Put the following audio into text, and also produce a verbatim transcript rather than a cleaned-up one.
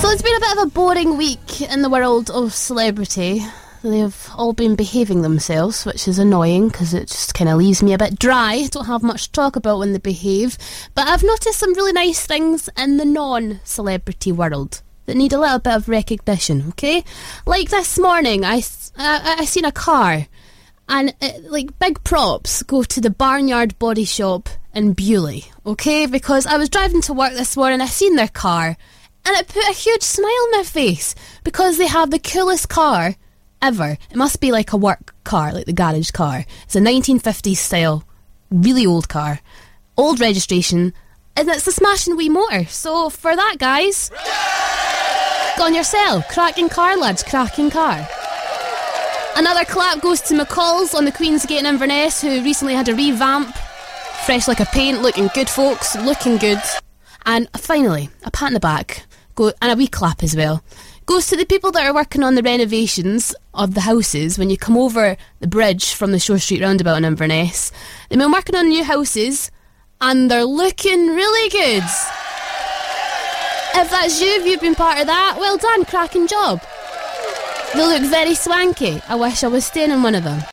So it's been a bit of a boring week in the world of celebrity. They've all been behaving themselves, which is annoying because it just kind of leaves me a bit dry. Don't have much to talk about when they behave. But I've noticed some really nice things in the non-celebrity world that need a little bit of recognition, okay? Like this morning, I, I, I seen a car, and it, like big props go to the Barnyard Body Shop in Bewley, okay? Because I was driving to work this morning, I seen their car, and it put a huge smile on my face because they have the coolest car ever. It must be like a work car, like the garage car. It's a nineteen fifties style, really old car, old registration, and it's a smashing wee motor. So for that, guys, go on yourself. Cracking car, lads, cracking car. Another clap goes to McCall's on the Queen's Gate in Inverness, who recently had a revamp. Fresh like a paint, looking good, folks, looking good. And finally, a pat in the back, go, and a wee clap as well, goes to the people that are working on the renovations of the houses when you come over the bridge from the Shore Street roundabout in Inverness. They've been working on new houses, and they're looking really good. If that's you, if you've been part of that, well done, cracking job. They look very swanky. I wish I was staying in one of them.